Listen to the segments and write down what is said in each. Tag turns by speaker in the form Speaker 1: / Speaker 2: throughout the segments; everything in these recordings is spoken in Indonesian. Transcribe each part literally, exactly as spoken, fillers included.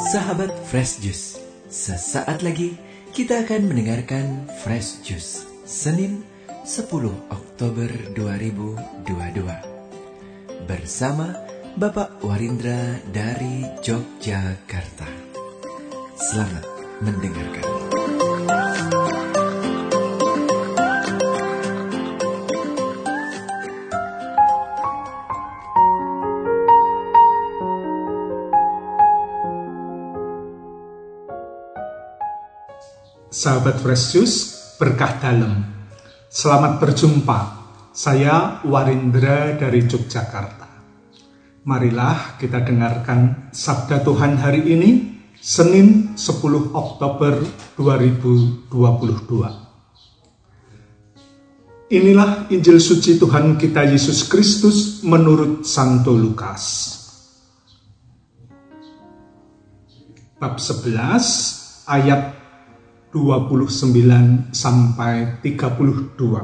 Speaker 1: Sahabat Fresh Juice, sesaat lagi kita akan mendengarkan Fresh Juice Senin sepuluh Oktober dua ribu dua puluh dua bersama Bapak Warindra dari Yogyakarta. Selamat mendengarkan.
Speaker 2: Sahabat Fresh Juice, berkah dalam. Selamat berjumpa. Saya Warindra dari Yogyakarta. Marilah kita dengarkan sabda Tuhan hari ini, Senin sepuluh Oktober dua ribu dua puluh dua. Inilah Injil suci Tuhan kita Yesus Kristus menurut Santo Lukas. Bab sebelas ayat dua puluh sembilan sampai tiga puluh dua.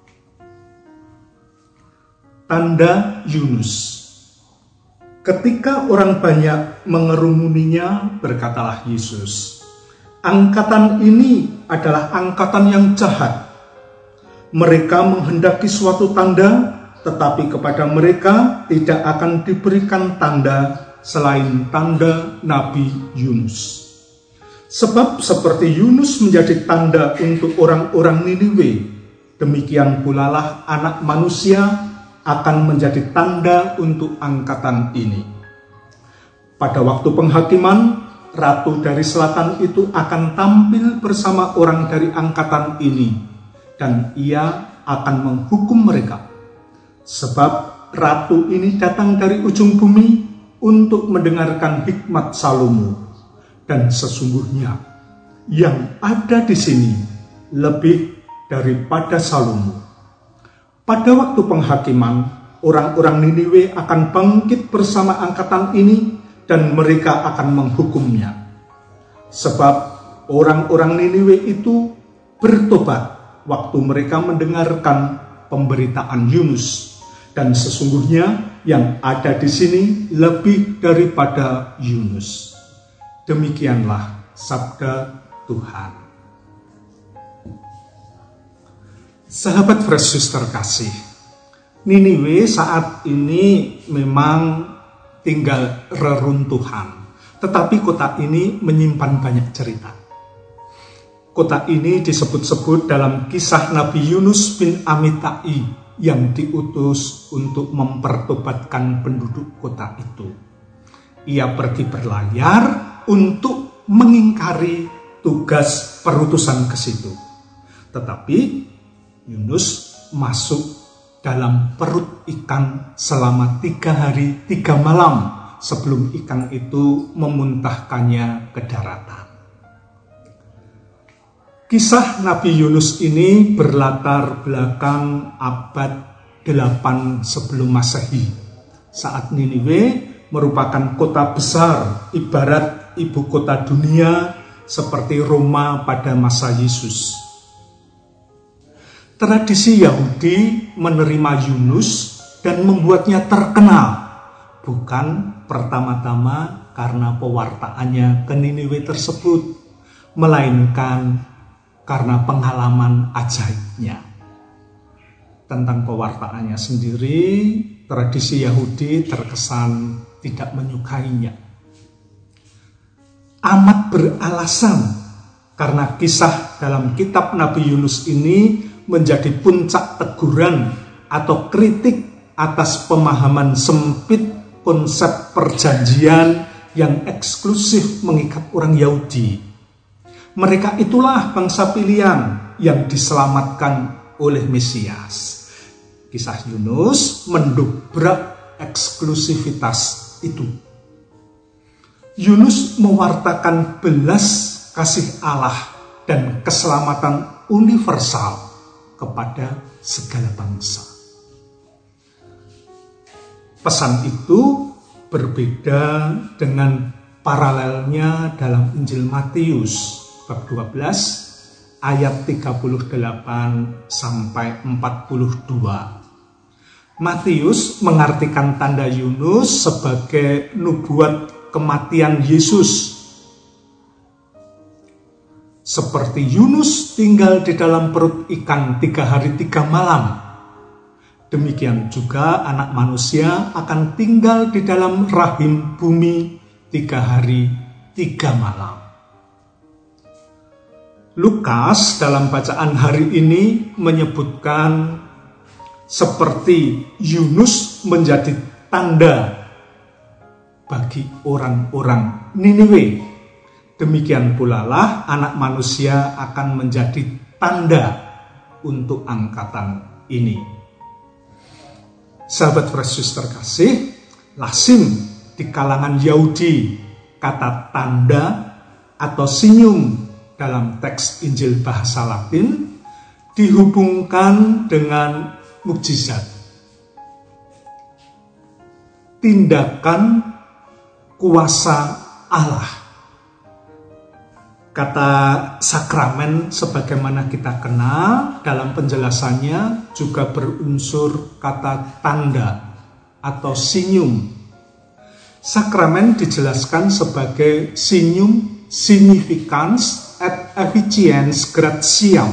Speaker 2: Tanda Yunus. Ketika orang banyak mengerumuninya, berkatalah Yesus, "Angkatan ini adalah angkatan yang jahat. Mereka menghendaki suatu tanda, tetapi kepada mereka tidak akan diberikan tanda selain tanda Nabi Yunus. Sebab seperti Yunus menjadi tanda untuk orang-orang Niniwe, demikian pula lah Anak Manusia akan menjadi tanda untuk angkatan ini. Pada waktu penghakiman, ratu dari selatan itu akan tampil bersama orang dari angkatan ini, dan ia akan menghukum mereka. Sebab ratu ini datang dari ujung bumi untuk mendengarkan hikmat Salomo. Dan sesungguhnya yang ada di sini lebih daripada Salomo. Pada waktu penghakiman, orang-orang Niniwe akan bangkit bersama angkatan ini dan mereka akan menghukumnya. Sebab orang-orang Niniwe itu bertobat waktu mereka mendengarkan pemberitaan Yunus. Dan sesungguhnya yang ada di sini lebih daripada Yunus. Demikianlah sabda Tuhan. Sahabat Fresh Juice terkasih, Niniwe saat ini memang tinggal reruntuhan, tetapi kota ini menyimpan banyak cerita. Kota ini disebut-sebut dalam kisah Nabi Yunus bin Amittai yang diutus untuk mempertobatkan penduduk kota itu. Ia pergi berlayar untuk mengingkari tugas perutusan ke situ. Tetapi Yunus masuk dalam perut ikan selama tiga hari tiga malam sebelum ikan itu memuntahkannya ke daratan. Kisah Nabi Yunus ini berlatar belakang abad delapan sebelum Masehi, saat Niniwe merupakan kota besar, ibarat ibu kota dunia seperti Roma pada masa Yesus. Tradisi Yahudi menerima Yunus dan membuatnya terkenal, bukan pertama-tama karena pewartaannya ke Niniwe tersebut, melainkan karena pengalaman ajaibnya. Tentang pewartaannya sendiri, tradisi Yahudi terkesan tidak menyukainya. Amat beralasan karena kisah dalam kitab Nabi Yunus ini menjadi puncak teguran atau kritik atas pemahaman sempit konsep perjanjian yang eksklusif mengikat orang Yahudi. Mereka itulah bangsa pilihan yang diselamatkan oleh Mesias. Kisah Yunus mendobrak eksklusivitas itu. Yunus mewartakan belas kasih Allah dan keselamatan universal kepada segala bangsa. Pesan itu berbeda dengan paralelnya dalam Injil Matius bab dua belas ayat tiga puluh delapan sampai empat puluh dua. Matius mengartikan tanda Yunus sebagai nubuat kematian Yesus Seperti Yunus tinggal di dalam perut ikan tiga hari tiga malam, demikian juga anak manusia akan tinggal di dalam rahim bumi tiga hari tiga malam. Lukas dalam bacaan hari ini menyebutkan seperti Yunus menjadi tanda bagi orang-orang Niniwe, demikian pula lah anak manusia akan menjadi tanda untuk angkatan ini. Sahabat Fresh Juice terkasih, lazim di kalangan Yahudi kata tanda atau senyum dalam teks Injil bahasa Latin dihubungkan dengan mukjizat, tindakan kuasa Allah. Kata sakramen sebagaimana kita kenal dalam penjelasannya juga berunsur kata tanda atau senyum. Sakramen dijelaskan sebagai senyum significans et efficiens gratiam.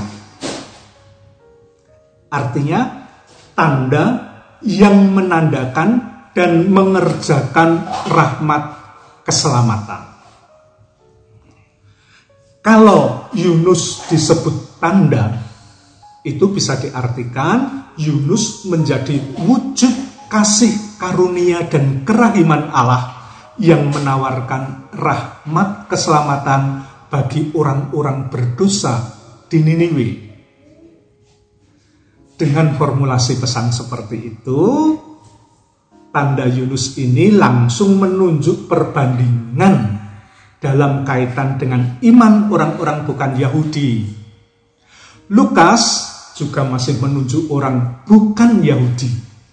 Speaker 2: Artinya tanda yang menandakan dan mengerjakan rahmat keselamatan. Kalau Yunus disebut tanda, itu bisa diartikan Yunus menjadi wujud kasih karunia dan kerahiman Allah yang menawarkan rahmat keselamatan bagi orang-orang berdosa di Niniwe. Dengan formulasi pesan seperti itu, tanda Yunus ini langsung menunjuk perbandingan dalam kaitan dengan iman orang-orang bukan Yahudi. Lukas juga masih menunjuk orang bukan Yahudi,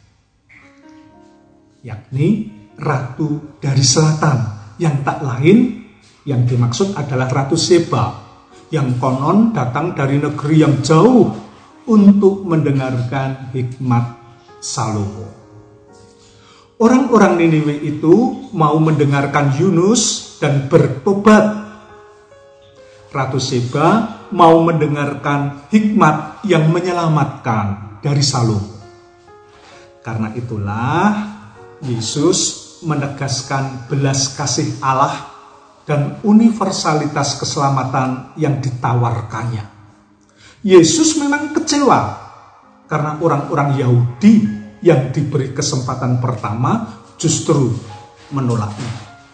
Speaker 2: yakni ratu dari selatan, yang tak lain yang dimaksud adalah Ratu Seba, yang konon datang dari negeri yang jauh untuk mendengarkan hikmat Salomo. Orang-orang Niniwe itu mau mendengarkan Yunus dan bertobat. Ratu Seba mau mendengarkan hikmat yang menyelamatkan dari Salomo. Karena itulah Yesus menegaskan belas kasih Allah dan universalitas keselamatan yang ditawarkannya. Yesus memang kecewa karena orang-orang Yahudi yang diberi kesempatan pertama justru menolaknya.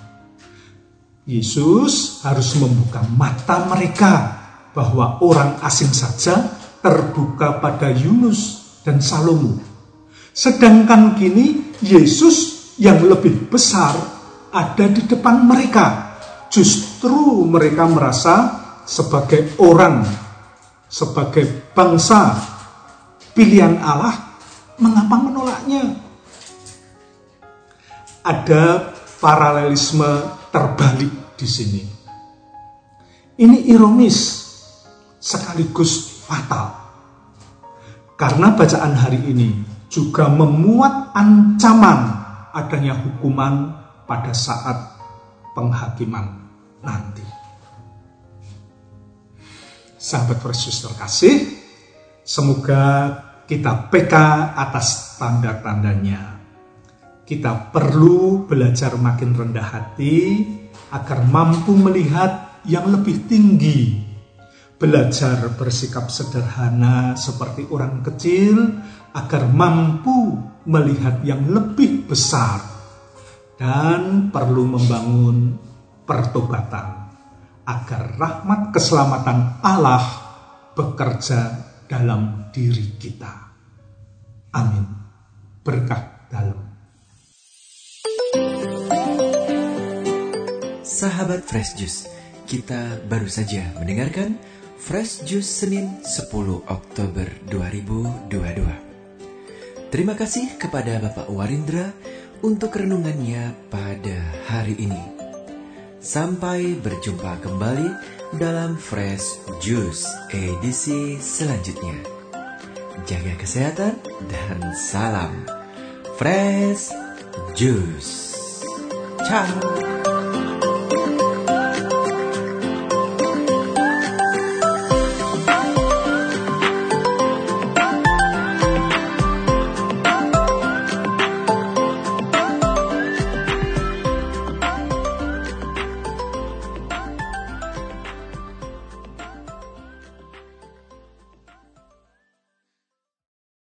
Speaker 2: Yesus harus membuka mata mereka bahwa orang asing saja terbuka pada Yunus dan Salomo. Sedangkan kini Yesus yang lebih besar ada di depan mereka. Justru mereka merasa sebagai orang, sebagai bangsa pilihan Allah, mengapa menolaknya? Ada paralelisme terbalik di sini. Ini ironis sekaligus fatal. Karena bacaan hari ini juga memuat ancaman adanya hukuman pada saat penghakiman nanti. Sahabat Fresh Juice terkasih, semoga kita peka atas tanda-tandanya. Kita perlu belajar makin rendah hati agar mampu melihat yang lebih tinggi. Belajar bersikap sederhana seperti orang kecil agar mampu melihat yang lebih besar. Dan perlu membangun pertobatan agar rahmat keselamatan Allah bekerja dalam diri kita. Amin. Berkah dalam.
Speaker 1: Sahabat Fresh Juice, kita baru saja mendengarkan Fresh Juice Senin sepuluh Oktober dua ribu dua puluh dua. Terima kasih kepada Bapak Warindra untuk renungannya pada hari ini. Sampai berjumpa kembali dalam Fresh Juice edisi selanjutnya. Jaga kesehatan dan salam Fresh Juice. Ciao.